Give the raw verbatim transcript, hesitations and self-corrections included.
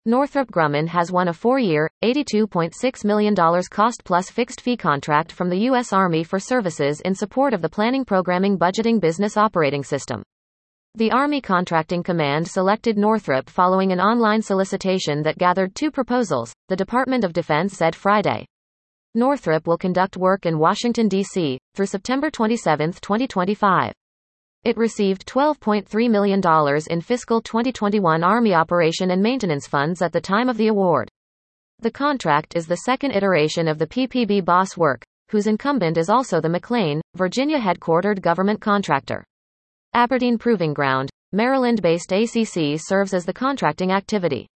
Northrop Grumman has won a four-year, eighty-two point six million dollars cost-plus fixed-fee contract from the U S Army for services in support of the Planning Programming Budgeting Business Operating System. The Army Contracting Command selected Northrop following an online solicitation that gathered two proposals, the Department of Defense said Friday. Northrop will conduct work in Washington, D C, through September twenty-seventh, twenty twenty-five. It received twelve point three million dollars in fiscal twenty twenty-one Army Operation and Maintenance funds at the time of the award. The contract is the second iteration of the P P B BOSS work, whose incumbent is also the McLean, Virginia-headquartered government contractor. Aberdeen Proving Ground, Maryland-based A C C serves as the contracting activity.